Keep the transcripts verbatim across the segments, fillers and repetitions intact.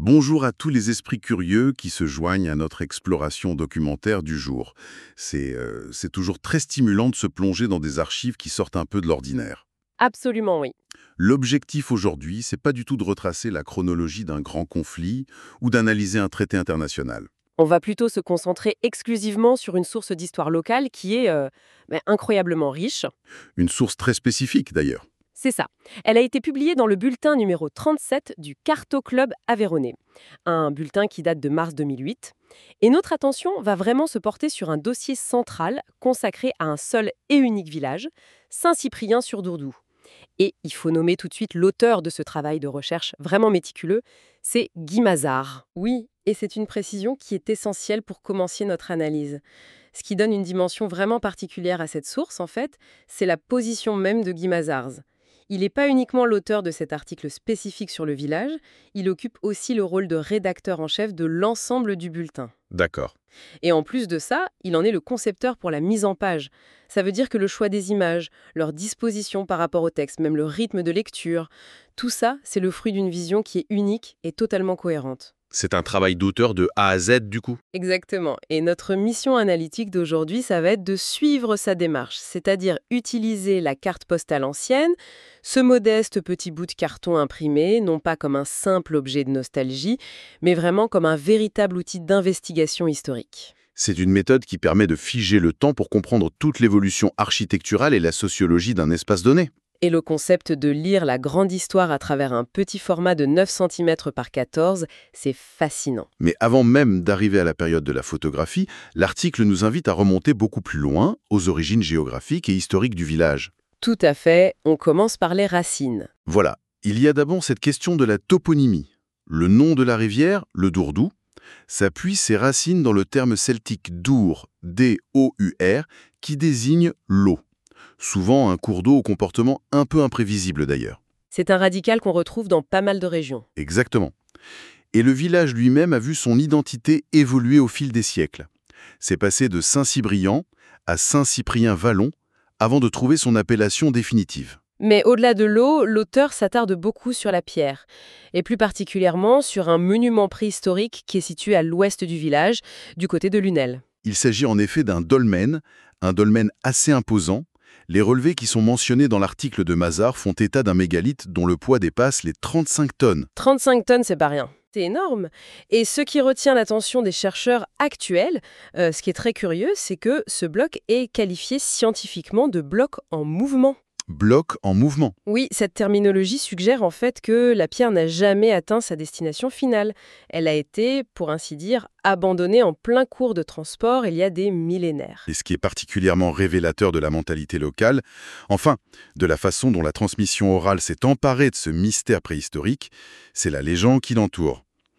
Bonjour à tous les esprits curieux qui se joignent à notre exploration documentaire du jour. C'est euh, c'est toujours très stimulant de se plonger dans des archives qui sortent un peu de l'ordinaire. Absolument, oui. L'objectif aujourd'hui, c'est pas du tout de retracer la chronologie d'un grand conflit ou d'analyser un traité international. On va plutôt se concentrer exclusivement sur une source d'histoire locale qui est euh, ben, incroyablement riche. Une source très spécifique d'ailleurs. C'est ça. Elle a été publiée dans le bulletin numéro trente-sept du Carto Club Aveyronnais, un bulletin qui date de mars deux mille huit. Et notre attention va vraiment se porter sur un dossier central consacré à un seul et unique village, Saint-Cyprien-sur-Dourdou. Et il faut nommer tout de suite l'auteur de ce travail de recherche vraiment méticuleux, c'est Guy Mazars. Oui, et c'est une précision qui est essentielle pour commencer notre analyse. Ce qui donne une dimension vraiment particulière à cette source, en fait, c'est la position même de Guy Mazars. Il n'est pas uniquement l'auteur de cet article spécifique sur le village, il occupe aussi le rôle de rédacteur en chef de l'ensemble du bulletin. D'accord. Et en plus de ça, il en est le concepteur pour la mise en page. Ça veut dire que le choix des images, leur disposition par rapport au texte, même le rythme de lecture, tout ça, c'est le fruit d'une vision qui est unique et totalement cohérente. C'est un travail d'auteur de A à Z du coup. Exactement. Et notre mission analytique d'aujourd'hui, ça va être de suivre sa démarche, c'est-à-dire utiliser la carte postale ancienne, ce modeste petit bout de carton imprimé, non pas comme un simple objet de nostalgie, mais vraiment comme un véritable outil d'investigation historique. C'est une méthode qui permet de figer le temps pour comprendre toute l'évolution architecturale et la sociologie d'un espace donné. Et le concept de lire la grande histoire à travers un petit format de neuf centimètres par quatorze, c'est fascinant. Mais avant même d'arriver à la période de la photographie, l'article nous invite à remonter beaucoup plus loin, aux origines géographiques et historiques du village. Tout à fait, on commence par les racines. Voilà, il y a d'abord cette question de la toponymie. Le nom de la rivière, le Dourdou, s'appuie ses racines dans le terme celtique dour, D O U R, qui désigne l'eau. Souvent un cours d'eau au comportement un peu imprévisible d'ailleurs. C'est un radical qu'on retrouve dans pas mal de régions. Exactement. Et le village lui-même a vu son identité évoluer au fil des siècles. C'est passé de Saint-Cybrian à Saint-Cyprien-Vallon avant de trouver son appellation définitive. Mais au-delà de l'eau, l'auteur s'attarde beaucoup sur la pierre, et plus particulièrement sur un monument préhistorique qui est situé à l'ouest du village, du côté de Lunel. Il s'agit en effet d'un dolmen, un dolmen assez imposant. Les relevés qui sont mentionnés dans l'article de Mazars font état d'un mégalithe dont le poids dépasse les trente-cinq tonnes. trente-cinq tonnes, c'est pas rien. C'est énorme. Et ce qui retient l'attention des chercheurs actuels, euh, ce qui est très curieux, c'est que ce bloc est qualifié scientifiquement de bloc en mouvement. Bloc en mouvement. Oui, cette terminologie suggère en fait que la pierre n'a jamais atteint sa destination finale. Elle a été, pour ainsi dire, abandonnée en plein cours de transport il y a des millénaires. Et ce qui est particulièrement révélateur de la mentalité locale, enfin, de la façon dont la transmission orale s'est emparée de ce mystère préhistorique, c'est la légende qui l'entoure.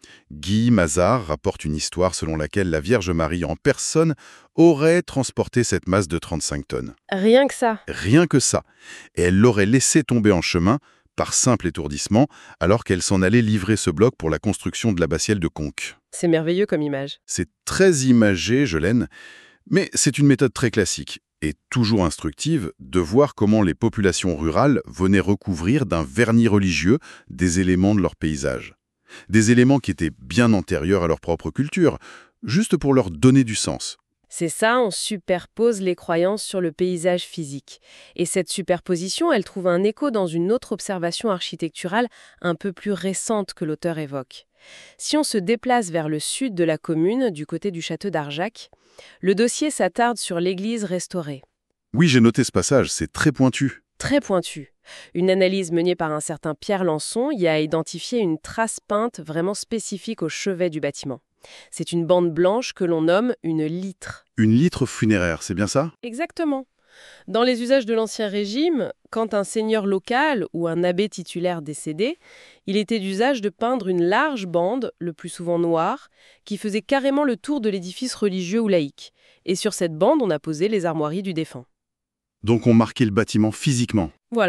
Guy Mazars rapporte une histoire selon laquelle la Vierge Marie en personne aurait transporté cette masse de trente-cinq tonnes. Rien que ça. Rien que ça. Et elle l'aurait laissé tomber en chemin, par simple étourdissement, alors qu'elle s'en allait livrer ce bloc pour la construction de l'abbatiale de Conques. C'est merveilleux comme image. C'est très imagé, Jolène, mais c'est une méthode très classique et toujours instructive de voir comment les populations rurales venaient recouvrir d'un vernis religieux des éléments de leur paysage. Des éléments qui étaient bien antérieurs à leur propre culture, juste pour leur donner du sens. C'est ça, on superpose les croyances sur le paysage physique. Et cette superposition, elle trouve un écho dans une autre observation architecturale un peu plus récente que l'auteur évoque. Si on se déplace vers le sud de la commune, du côté du château d'Arjac, le dossier s'attarde sur l'église restaurée. Oui, j'ai noté ce passage, c'est très pointu. Très pointu. Une analyse menée par un certain Pierre Lançon y a identifié une trace peinte vraiment spécifique au chevet du bâtiment. C'est une bande blanche que l'on nomme une litre. Une litre funéraire, c'est bien ça? Exactement. Dans les usages de l'Ancien Régime, quand un seigneur local ou un abbé titulaire décédait, il était d'usage de peindre une large bande, le plus souvent noire, qui faisait carrément le tour de l'édifice religieux ou laïque. Et sur cette bande, on a posé les armoiries du défunt. Donc on marquait le bâtiment physiquement. Voilà.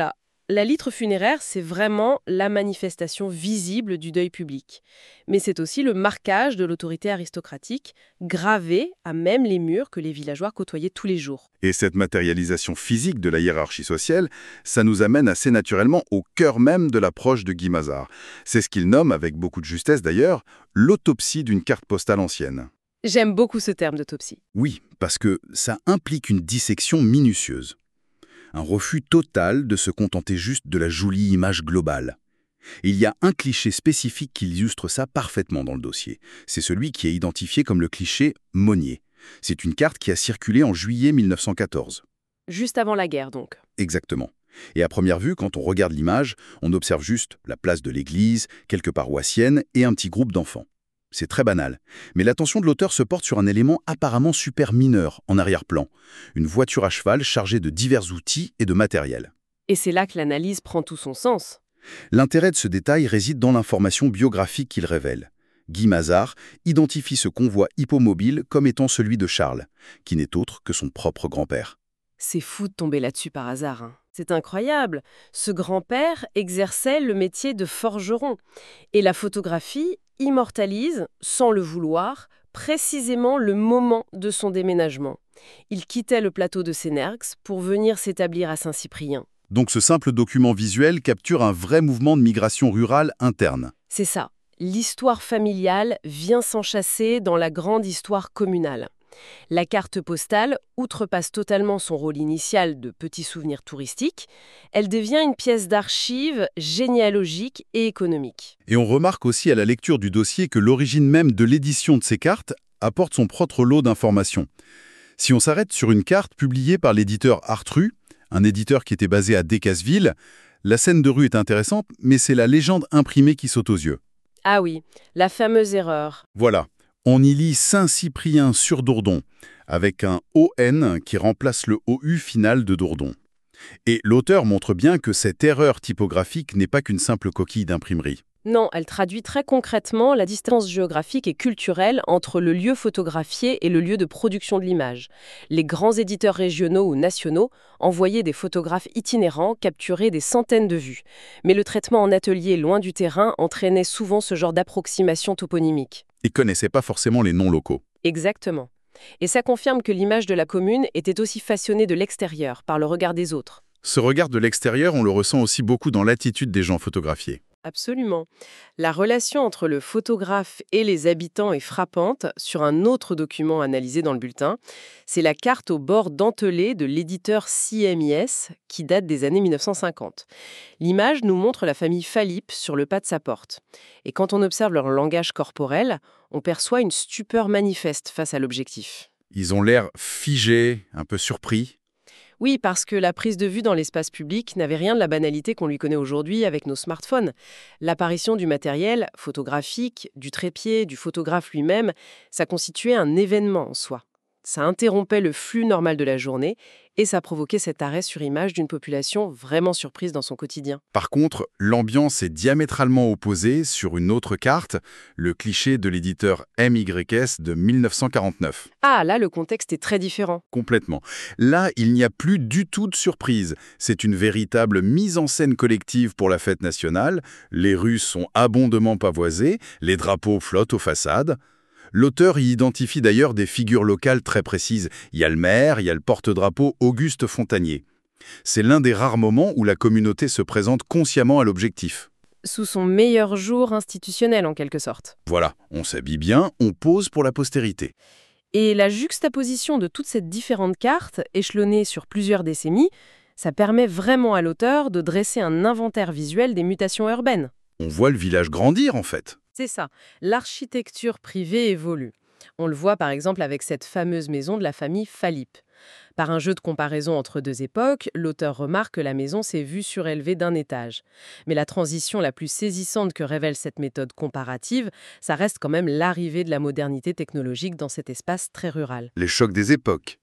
La litre funéraire, c'est vraiment la manifestation visible du deuil public. Mais c'est aussi le marquage de l'autorité aristocratique, gravé à même les murs que les villageois côtoyaient tous les jours. Et cette matérialisation physique de la hiérarchie sociale, ça nous amène assez naturellement au cœur même de l'approche de Guy Mazars. C'est ce qu'il nomme, avec beaucoup de justesse d'ailleurs, l'autopsie d'une carte postale ancienne. J'aime beaucoup ce terme d'autopsie. Oui, parce que ça implique une dissection minutieuse. Un refus total de se contenter juste de la jolie image globale. Et il y a un cliché spécifique qui illustre ça parfaitement dans le dossier. C'est celui qui est identifié comme le cliché Monnier. C'est une carte qui a circulé en juillet mille neuf cent quatorze. Juste avant la guerre, donc. Exactement. Et à première vue, quand on regarde l'image, on observe juste la place de l'église, quelques paroissiennes et un petit groupe d'enfants. C'est très banal. Mais l'attention de l'auteur se porte sur un élément apparemment super mineur en arrière-plan. Une voiture à cheval chargée de divers outils et de matériel. Et c'est là que l'analyse prend tout son sens. L'intérêt de ce détail réside dans l'information biographique qu'il révèle. Guy Mazars identifie ce convoi hippomobile comme étant celui de Charles, qui n'est autre que son propre grand-père. C'est fou de tomber là-dessus par hasard, hein. C'est incroyable. Ce grand-père exerçait le métier de forgeron. Et la photographie immortalise, sans le vouloir, précisément le moment de son déménagement. Il quittait le plateau de Sénerx pour venir s'établir à Saint-Cyprien. Donc ce simple document visuel capture un vrai mouvement de migration rurale interne. C'est ça. L'histoire familiale vient s'enchasser dans la grande histoire communale. La carte postale outrepasse totalement son rôle initial de petit souvenir touristique. Elle devient une pièce d'archive généalogique et économique. Et on remarque aussi à la lecture du dossier que l'origine même de l'édition de ces cartes apporte son propre lot d'informations. Si on s'arrête sur une carte publiée par l'éditeur Artru, un éditeur qui était basé à Decazeville, la scène de rue est intéressante, mais c'est la légende imprimée qui saute aux yeux. Ah oui, la fameuse erreur. Voilà. On y lit Saint-Cyprien sur Dourdon, avec un O N qui remplace le O U final de Dourdon. Et l'auteur montre bien que cette erreur typographique n'est pas qu'une simple coquille d'imprimerie. Non, elle traduit très concrètement la distance géographique et culturelle entre le lieu photographié et le lieu de production de l'image. Les grands éditeurs régionaux ou nationaux envoyaient des photographes itinérants capturer des centaines de vues. Mais le traitement en atelier loin du terrain entraînait souvent ce genre d'approximation toponymique. Ils ne connaissaient pas forcément les noms locaux. Exactement. Et ça confirme que l'image de la commune était aussi façonnée de l'extérieur, par le regard des autres. Ce regard de l'extérieur, on le ressent aussi beaucoup dans l'attitude des gens photographiés. Absolument. La relation entre le photographe et les habitants est frappante sur un autre document analysé dans le bulletin. C'est la carte au bord dentelé de l'éditeur C M I S qui date des années mille neuf cent cinquante. L'image nous montre la famille Phalippe sur le pas de sa porte. Et quand on observe leur langage corporel, on perçoit une stupeur manifeste face à l'objectif. Ils ont l'air figés, un peu surpris. Oui, parce que la prise de vue dans l'espace public n'avait rien de la banalité qu'on lui connaît aujourd'hui avec nos smartphones. L'apparition du matériel photographique, du trépied, du photographe lui-même, ça constituait un événement en soi. Ça interrompait le flux normal de la journée et ça provoquait cet arrêt sur image d'une population vraiment surprise dans son quotidien. Par contre, l'ambiance est diamétralement opposée sur une autre carte, le cliché de l'éditeur M Y S de mille neuf cent quarante-neuf. Ah, là, le contexte est très différent. Complètement. Là, il n'y a plus du tout de surprise. C'est une véritable mise en scène collective pour la fête nationale. Les rues sont abondamment pavoisées, les drapeaux flottent aux façades. L'auteur y identifie d'ailleurs des figures locales très précises. Il y a le maire, il y a le porte-drapeau Auguste Fontanier. C'est l'un des rares moments où la communauté se présente consciemment à l'objectif. Sous son meilleur jour institutionnel, en quelque sorte. Voilà, on s'habille bien, on pose pour la postérité. Et la juxtaposition de toutes ces différentes cartes, échelonnées sur plusieurs décennies, ça permet vraiment à l'auteur de dresser un inventaire visuel des mutations urbaines. On voit le village grandir, en fait. C'est ça. L'architecture privée évolue. On le voit par exemple avec cette fameuse maison de la famille Phalippe. Par un jeu de comparaison entre deux époques, l'auteur remarque que la maison s'est vue surélevée d'un étage. Mais la transition la plus saisissante que révèle cette méthode comparative, ça reste quand même l'arrivée de la modernité technologique dans cet espace très rural. Les chocs des époques.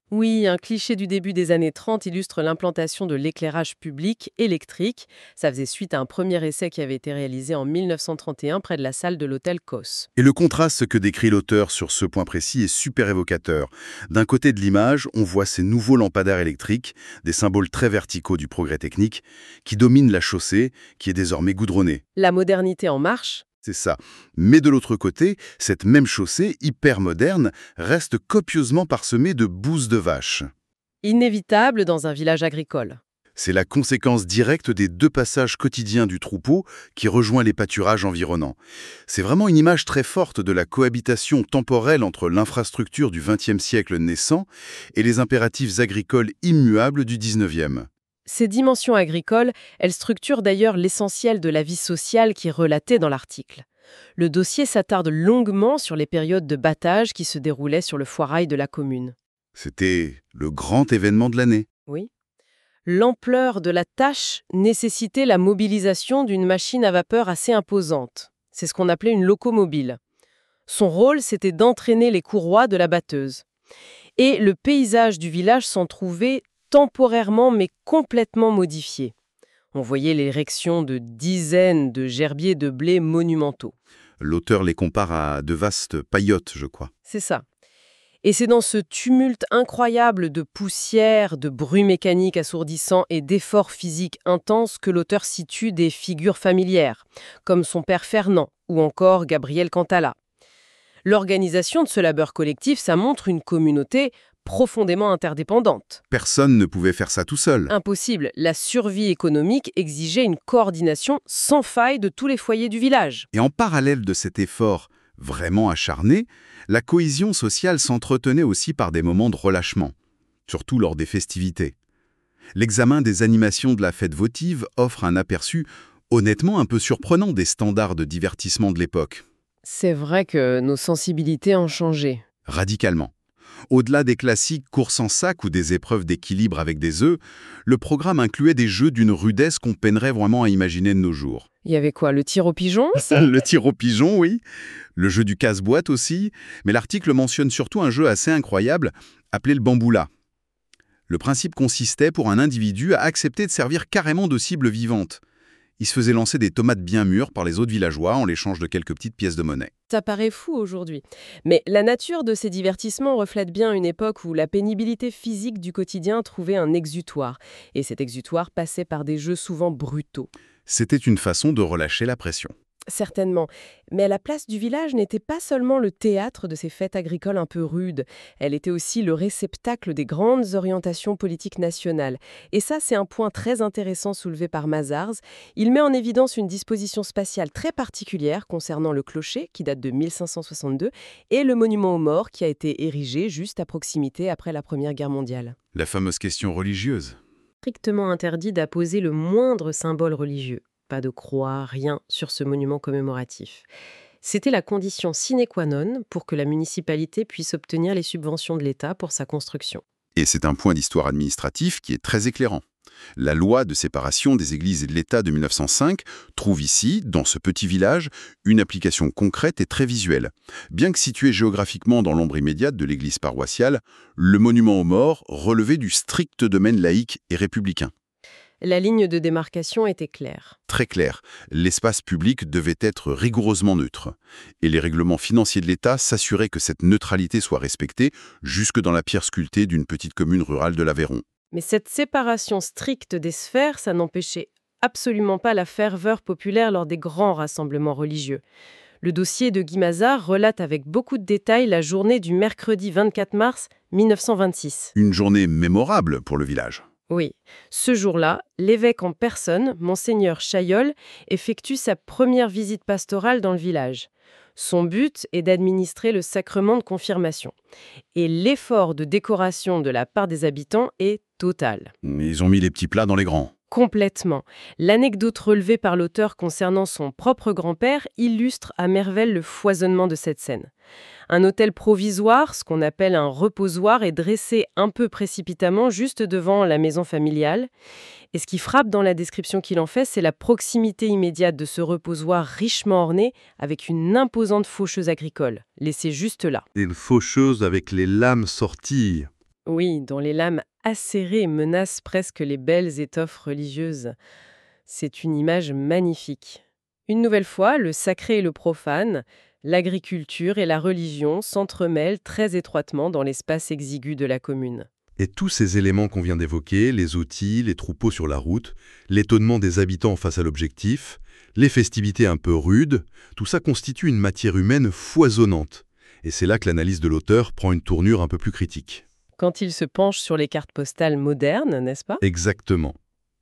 Oui, un cliché du début des années trente illustre l'implantation de l'éclairage public électrique. Ça faisait suite à un premier essai qui avait été réalisé en mille neuf cent trente et un près de la salle de l'hôtel Cos. Et le contraste que décrit l'auteur sur ce point précis est super évocateur. D'un côté de l'image, on voit ces nouveaux lampadaires électriques, des symboles très verticaux du progrès technique, qui dominent la chaussée, qui est désormais goudronnée. La modernité en marche. C'est ça. Mais de l'autre côté, cette même chaussée, hyper moderne, reste copieusement parsemée de bouses de vaches. Inévitable dans un village agricole. C'est la conséquence directe des deux passages quotidiens du troupeau qui rejoint les pâturages environnants. C'est vraiment une image très forte de la cohabitation temporelle entre l'infrastructure du vingtième siècle naissant et les impératifs agricoles immuables du dix-neuvième. Ces dimensions agricoles, elles structurent d'ailleurs l'essentiel de la vie sociale qui est relatée dans l'article. Le dossier s'attarde longuement sur les périodes de battage qui se déroulaient sur le foirail de la commune. C'était le grand événement de l'année. Oui. L'ampleur de la tâche nécessitait la mobilisation d'une machine à vapeur assez imposante. C'est ce qu'on appelait une locomobile. Son rôle, c'était d'entraîner les courroies de la batteuse. Et le paysage du village s'en trouvait temporairement mais complètement modifié. On voyait l'érection de dizaines de gerbiers de blé monumentaux. L'auteur les compare à de vastes paillotes, je crois. C'est ça. Et c'est dans ce tumulte incroyable de poussière, de bruit mécanique assourdissant et d'efforts physiques intenses que l'auteur situe des figures familières, comme son père Fernand ou encore Gabriel Cantala. L'organisation de ce labeur collectif, ça montre une communauté profondément interdépendante. Personne ne pouvait faire ça tout seul. Impossible, la survie économique exigeait une coordination sans faille de tous les foyers du village. Et en parallèle de cet effort vraiment acharné, la cohésion sociale s'entretenait aussi par des moments de relâchement, surtout lors des festivités. L'examen des animations de la fête votive offre un aperçu honnêtement un peu surprenant des standards de divertissement de l'époque. C'est vrai que nos sensibilités ont changé. Radicalement. Au-delà des classiques courses en sac ou des épreuves d'équilibre avec des œufs, le programme incluait des jeux d'une rudesse qu'on peinerait vraiment à imaginer de nos jours. Il y avait quoi, le tir au pigeon? Le tir au pigeon, oui. Le jeu du casse-boîte aussi. Mais l'article mentionne surtout un jeu assez incroyable, appelé le bamboula. Le principe consistait pour un individu à accepter de servir carrément de cible vivante. Il se faisait lancer des tomates bien mûres par les autres villageois en l'échange de quelques petites pièces de monnaie. Ça paraît fou aujourd'hui. Mais la nature de ces divertissements reflète bien une époque où la pénibilité physique du quotidien trouvait un exutoire. Et cet exutoire passait par des jeux souvent brutaux. C'était une façon de relâcher la pression. Certainement. Mais la place du village n'était pas seulement le théâtre de ces fêtes agricoles un peu rudes. Elle était aussi le réceptacle des grandes orientations politiques nationales. Et ça, c'est un point très intéressant soulevé par Mazars. Il met en évidence une disposition spatiale très particulière concernant le clocher, qui date de mille cinq cent soixante-deux, et le monument aux morts, qui a été érigé juste à proximité après la Première Guerre mondiale. La fameuse question religieuse. Strictement interdit d'apposer le moindre symbole religieux. Pas de croix, rien sur ce monument commémoratif. C'était la condition sine qua non pour que la municipalité puisse obtenir les subventions de l'État pour sa construction. Et c'est un point d'histoire administratif qui est très éclairant. La loi de séparation des églises et de l'État de mille neuf cent cinq trouve ici, dans ce petit village, une application concrète et très visuelle. Bien que situé géographiquement dans l'ombre immédiate de l'église paroissiale, le monument aux morts relevait du strict domaine laïque et républicain. La ligne de démarcation était claire. Très clair, l'espace public devait être rigoureusement neutre. Et les règlements financiers de l'État s'assuraient que cette neutralité soit respectée jusque dans la pierre sculptée d'une petite commune rurale de l'Aveyron. Mais cette séparation stricte des sphères, ça n'empêchait absolument pas la ferveur populaire lors des grands rassemblements religieux. Le dossier de Guy Mazars relate avec beaucoup de détails la journée du mercredi vingt-quatre mars mille neuf cent vingt-six. Une journée mémorable pour le village. Oui. Ce jour-là, l'évêque en personne, Monseigneur Chaillol, effectue sa première visite pastorale dans le village. Son but est d'administrer le sacrement de confirmation. Et l'effort de décoration de la part des habitants est total. Ils ont mis les petits plats dans les grands. Complètement. L'anecdote relevée par l'auteur concernant son propre grand-père illustre à merveille le foisonnement de cette scène. Un hôtel provisoire, ce qu'on appelle un reposoir, est dressé un peu précipitamment juste devant la maison familiale. Et ce qui frappe dans la description qu'il en fait, c'est la proximité immédiate de ce reposoir richement orné avec une imposante faucheuse agricole, laissée juste là. Une faucheuse avec les lames sorties. Oui, dont les lames acérées menacent presque les belles étoffes religieuses. C'est une image magnifique. Une nouvelle fois, le sacré et le profane, l'agriculture et la religion s'entremêlent très étroitement dans l'espace exigu de la commune. Et tous ces éléments qu'on vient d'évoquer, les outils, les troupeaux sur la route, l'étonnement des habitants face à l'objectif, les festivités un peu rudes, tout ça constitue une matière humaine foisonnante. Et c'est là que l'analyse de l'auteur prend une tournure un peu plus critique. Quand il se penche sur les cartes postales modernes, n'est-ce pas? Exactement.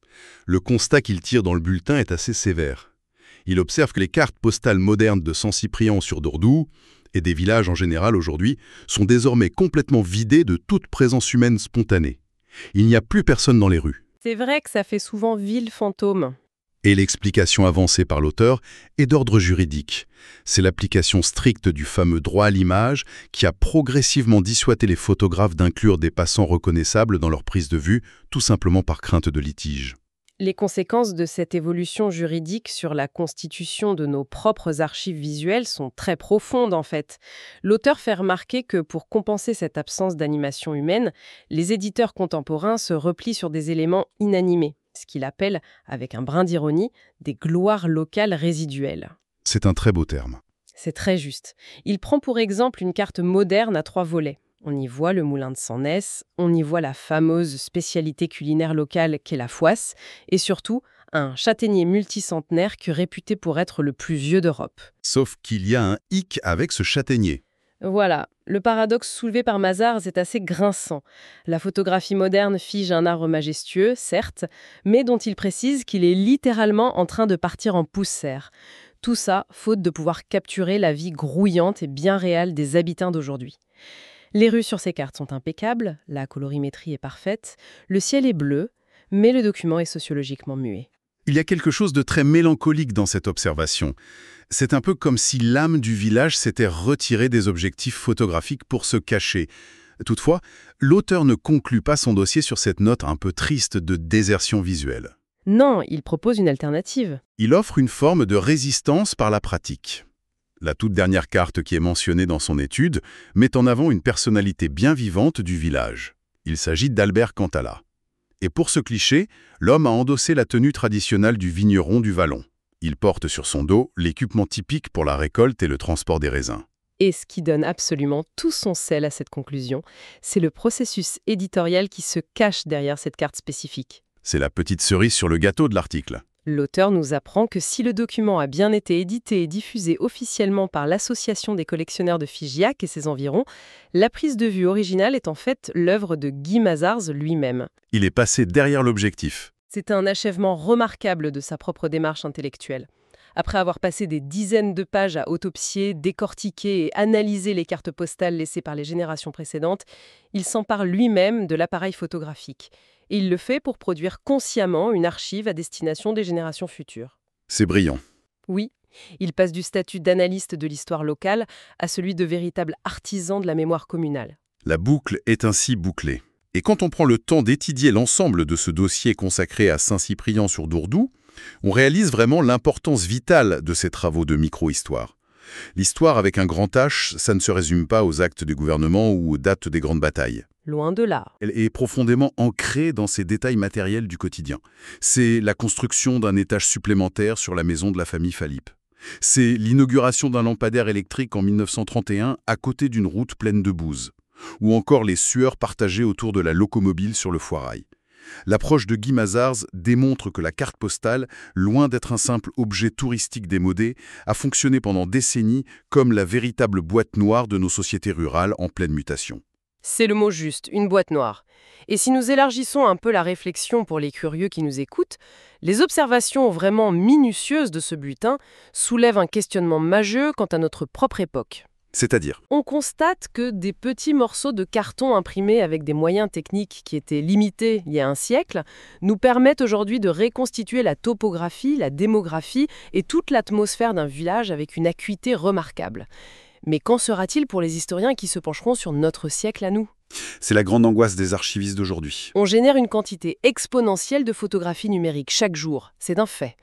Le constat qu'il tire dans le bulletin est assez sévère. Il observe que les cartes postales modernes de Saint-Cyprien sur Dourdou, et des villages en général aujourd'hui, sont désormais complètement vidées de toute présence humaine spontanée. Il n'y a plus personne dans les rues. C'est vrai que ça fait souvent ville fantôme. Et l'explication avancée par l'auteur est d'ordre juridique. C'est l'application stricte du fameux droit à l'image qui a progressivement dissuadé les photographes d'inclure des passants reconnaissables dans leur prise de vue, tout simplement par crainte de litige. Les conséquences de cette évolution juridique sur la constitution de nos propres archives visuelles sont très profondes en fait. L'auteur fait remarquer que pour compenser cette absence d'animation humaine, les éditeurs contemporains se replient sur des éléments inanimés, ce qu'il appelle, avec un brin d'ironie, des gloires locales résiduelles. C'est un très beau terme. C'est très juste. Il prend pour exemple une carte moderne à trois volets. On y voit le moulin de Sennès, on y voit la fameuse spécialité culinaire locale qu'est la fouasse, et surtout un châtaignier multicentenaire qui est réputé pour être le plus vieux d'Europe. Sauf qu'il y a un hic avec ce châtaignier. Voilà, le paradoxe soulevé par Mazars est assez grinçant. La photographie moderne fige un art majestueux, certes, mais dont il précise qu'il est littéralement en train de partir en poussière. Tout ça, faute de pouvoir capturer la vie grouillante et bien réelle des habitants d'aujourd'hui. Les rues sur ces cartes sont impeccables, la colorimétrie est parfaite, le ciel est bleu, mais le document est sociologiquement muet. Il y a quelque chose de très mélancolique dans cette observation. C'est un peu comme si l'âme du village s'était retirée des objectifs photographiques pour se cacher. Toutefois, l'auteur ne conclut pas son dossier sur cette note un peu triste de désertion visuelle. Non, il propose une alternative. Il offre une forme de résistance par la pratique. La toute dernière carte qui est mentionnée dans son étude met en avant une personnalité bien vivante du village. Il s'agit d'Albert Cantala. Et pour ce cliché, l'homme a endossé la tenue traditionnelle du vigneron du Vallon. Il porte sur son dos l'équipement typique pour la récolte et le transport des raisins. Et ce qui donne absolument tout son sel à cette conclusion, c'est le processus éditorial qui se cache derrière cette carte spécifique. C'est la petite cerise sur le gâteau de l'article. L'auteur nous apprend que si le document a bien été édité et diffusé officiellement par l'Association des collectionneurs de Figeac et ses environs, la prise de vue originale est en fait l'œuvre de Guy Mazars lui-même. Il est passé derrière l'objectif. C'est un achèvement remarquable de sa propre démarche intellectuelle. Après avoir passé des dizaines de pages à autopsier, décortiquer et analyser les cartes postales laissées par les générations précédentes, il s'empare lui-même de l'appareil photographique. Et il le fait pour produire consciemment une archive à destination des générations futures. C'est brillant. Oui, il passe du statut d'analyste de l'histoire locale à celui de véritable artisan de la mémoire communale. La boucle est ainsi bouclée. Et quand on prend le temps d'étudier l'ensemble de ce dossier consacré à Saint-Cyprien sur Dourdou, on réalise vraiment l'importance vitale de ces travaux de micro-histoire. L'histoire avec un grand H, ça ne se résume pas aux actes du gouvernement ou aux dates des grandes batailles. Loin de là. Elle est profondément ancrée dans ces détails matériels du quotidien. C'est la construction d'un étage supplémentaire sur la maison de la famille Philippe. C'est l'inauguration d'un lampadaire électrique en mille neuf cent trente et un à côté d'une route pleine de bouse. Ou encore les sueurs partagées autour de la locomobile sur le Foirail. L'approche de Guy Mazars démontre que la carte postale, loin d'être un simple objet touristique démodé, a fonctionné pendant décennies comme la véritable boîte noire de nos sociétés rurales en pleine mutation. C'est le mot juste, une boîte noire. Et si nous élargissons un peu la réflexion pour les curieux qui nous écoutent, les observations vraiment minutieuses de ce bulletin soulèvent un questionnement majeur quant à notre propre époque. C'est-à-dire ? On constate que des petits morceaux de carton imprimés avec des moyens techniques qui étaient limités il y a un siècle nous permettent aujourd'hui de reconstituer la topographie, la démographie et toute l'atmosphère d'un village avec une acuité remarquable. Mais qu'en sera-t-il pour les historiens qui se pencheront sur notre siècle à nous ? C'est la grande angoisse des archivistes d'aujourd'hui. On génère une quantité exponentielle de photographies numériques chaque jour, c'est un fait.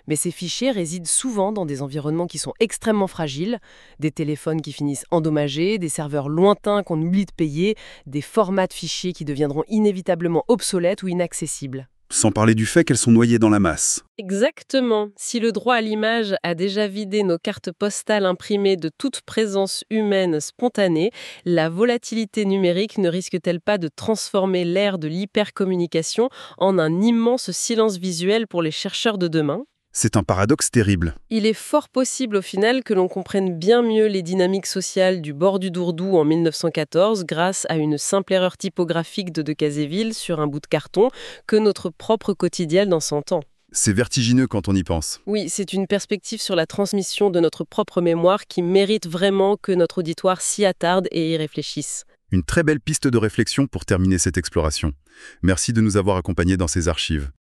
Mais ces fichiers résident souvent dans des environnements qui sont extrêmement fragiles, des téléphones qui finissent endommagés, des serveurs lointains qu'on oublie de payer, des formats de fichiers qui deviendront inévitablement obsolètes ou inaccessibles. Sans parler du fait qu'elles sont noyées dans la masse. Exactement. Si le droit à l'image a déjà vidé nos cartes postales imprimées de toute présence humaine spontanée, la volatilité numérique ne risque-t-elle pas de transformer l'ère de l'hypercommunication en un immense silence visuel pour les chercheurs de demain ? C'est un paradoxe terrible. Il est fort possible au final que l'on comprenne bien mieux les dynamiques sociales du bord du Dourdou en mille neuf cent quatorze grâce à une simple erreur typographique de Decazeville sur un bout de carton que notre propre quotidien dans cent ans. C'est vertigineux quand on y pense. Oui, c'est une perspective sur la transmission de notre propre mémoire qui mérite vraiment que notre auditoire s'y attarde et y réfléchisse. Une très belle piste de réflexion pour terminer cette exploration. Merci de nous avoir accompagnés dans ces archives.